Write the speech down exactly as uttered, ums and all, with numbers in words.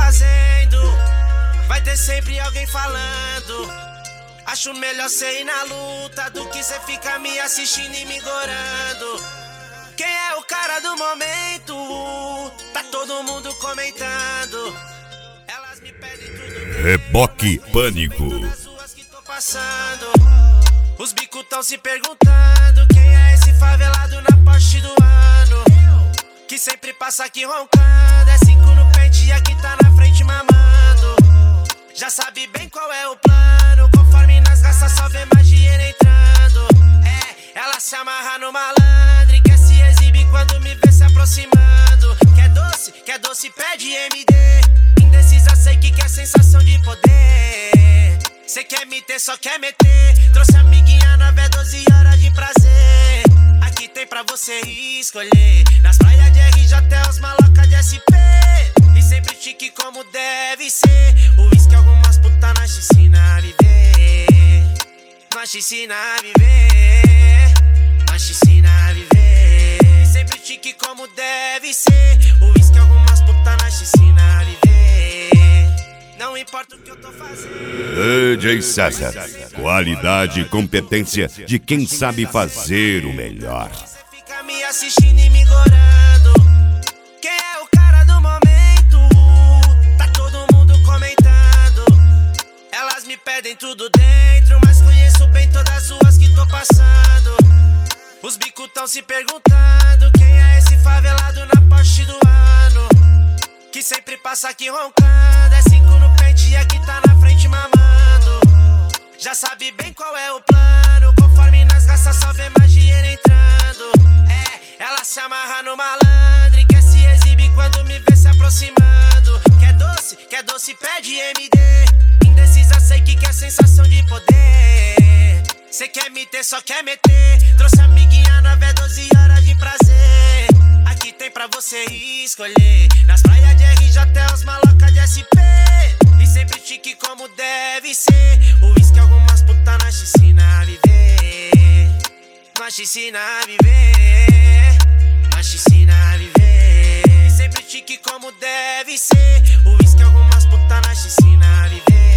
fazendo, vai ter sempre alguém falando. Acho melhor cê ir na luta do que cê ficar me assistindo e me gorando. Quem é o cara do momento? Tá todo mundo comentando. Elas me pedem tudo. Reboque Pânico. Todas as ruas que tô passando. Os bicos tão se perguntando quem é esse favelado na Porsche do ano, que sempre passa aqui roncando. É cinco no pente e aqui tá na frente mamando. Já sabe bem qual é o plano. Conforme nas raças só vê mais dinheiro entrando. É, ela se amarra no malandro e quer se exibir quando me vê se aproximando. Quer doce, quer doce, pede M D. Indecisa, sei que quer sensação de poder. Cê quer me ter, só quer meter. Trouxe amiguinha nove, é doze horas de prazer. Aqui tem pra você escolher. Nas praias de R J até os maloca de S P. E sempre chique como deve ser. O uísque algumas putas nós te ensina a viver. Nós te ensina a viver. Nós te ensina a viver. E sempre chique como deve ser. O uísque algumas putas nós te ensina a viver. Não importa o que eu tô fazendo. D J César, qualidade e competência de quem sabe fazer o melhor. Você fica me assistindo e me gorando. Quem é o cara do momento? Tá todo mundo comentando. Elas me pedem tudo dentro, mas conheço bem todas as ruas que tô passando. Os bicos tão se perguntando quem é esse favelado na Porsche do ano, que sempre passa aqui roncando. É cinco no pente e aqui tá na frente mamando. Já sabe bem qual é o plano. Conforme nas raças só vê mais dinheiro entrando. É, ela se amarra no malandro e quer se exibir quando me vê se aproximando. Quer doce, quer doce, pede M D. Indecisa, sei que quer sensação de poder. Cê quer me ter, só quer meter. Trouxe amiguinha nove, é doze horas de prazer. Aqui tem pra você escolher. Nas praias de R J até os maloca de S P. E sempre chique como deve ser. O uísque algumas putas nós te ensina a viver. Nós te ensina a viver. Nós te ensina a viver. E sempre chique como deve ser. O uísque algumas putas nós te ensina a viver.